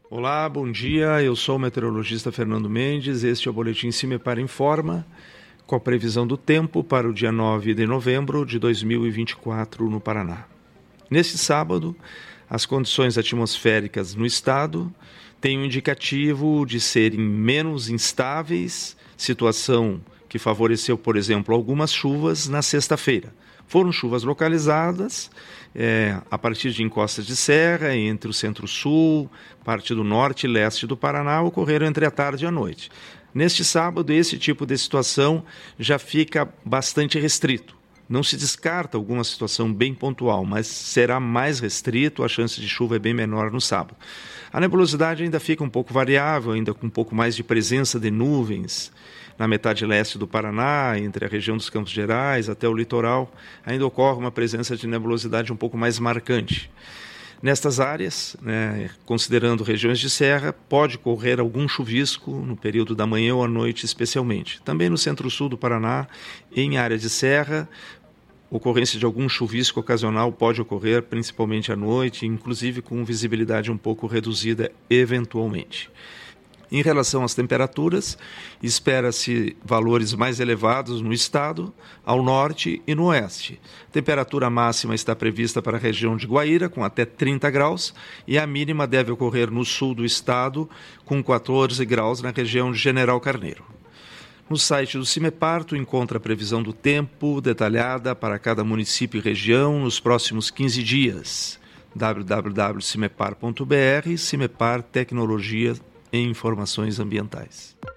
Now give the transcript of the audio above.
Olá, bom dia. Eu sou o meteorologista Fernando Mendes. Este é o Boletim CIMEPAR Informa, com a previsão do tempo para o dia 9 de novembro de 2024 no Paraná. Neste sábado, as condições atmosféricas no estado têm um indicativo de serem menos instáveis, situação que favoreceu, por exemplo, algumas chuvas na sexta-feira. Foram chuvas localizadas a partir de encostas de serra, entre o centro-sul, parte do norte e leste do Paraná, ocorreram entre a tarde e a noite. Neste sábado, esse tipo de situação já fica bastante restrito. Não se descarta alguma situação bem pontual, mas será mais restrito, a chance de chuva é bem menor no sábado. A nebulosidade ainda fica um pouco variável, ainda com um pouco mais de presença de nuvens na metade leste do Paraná, entre a região dos Campos Gerais até o litoral, ainda ocorre uma presença de nebulosidade um pouco mais marcante. Nestas áreas, considerando regiões de serra, pode ocorrer algum chuvisco no período da manhã ou à noite especialmente. Também no centro-sul do Paraná, em área de serra, ocorrência de algum chuvisco ocasional pode ocorrer, principalmente à noite, inclusive com visibilidade um pouco reduzida eventualmente. Em relação às temperaturas, espera-se valores mais elevados no estado, ao norte e no oeste. A temperatura máxima está prevista para a região de Guaíra, com até 30 graus, e a mínima deve ocorrer no sul do estado, com 14 graus na região de General Carneiro. No site do CIMEPAR, tu encontra a previsão do tempo detalhada para cada município e região nos próximos 15 dias. www.cimepar.br, CIMEPAR Tecnologia em Informações Ambientais.